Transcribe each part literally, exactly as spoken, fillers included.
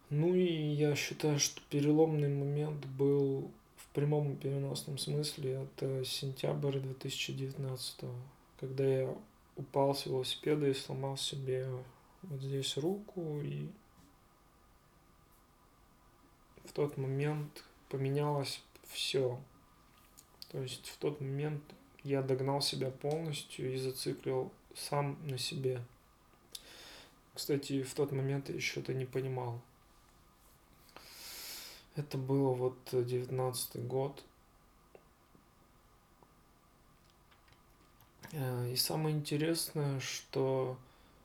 Ну и я считаю, что переломный момент был в прямом и переносном смысле. Это сентябрь две тысячи девятнадцатого, когда я упал с велосипеда и сломал себе вот здесь руку, и в тот момент поменялось все. То есть в тот момент я догнал себя полностью и зациклил сам на себе. Кстати, в тот момент я еще это не понимал. Это было вот девятнадцатый год. И самое интересное, что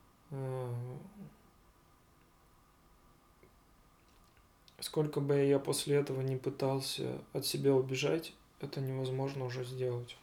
сколько бы я после этого не пытался от себя убежать, это невозможно уже сделать.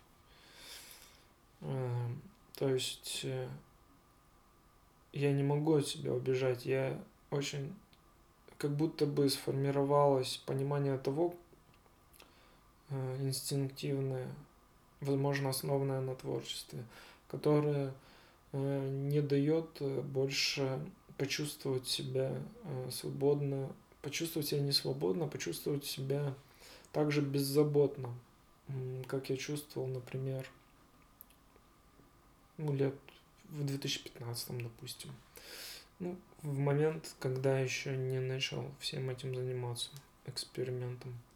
То есть я не могу от себя убежать. Я очень как будто бы сформировалось понимание того, инстинктивное, возможно, основанное на творчестве, которое не дает больше почувствовать себя свободно, почувствовать себя не свободно, а почувствовать себя также беззаботно, как я чувствовал, например, ну, лет в две тысячи пятнадцатом, допустим. Ну, в момент, когда еще не начал всем этим заниматься, экспериментом.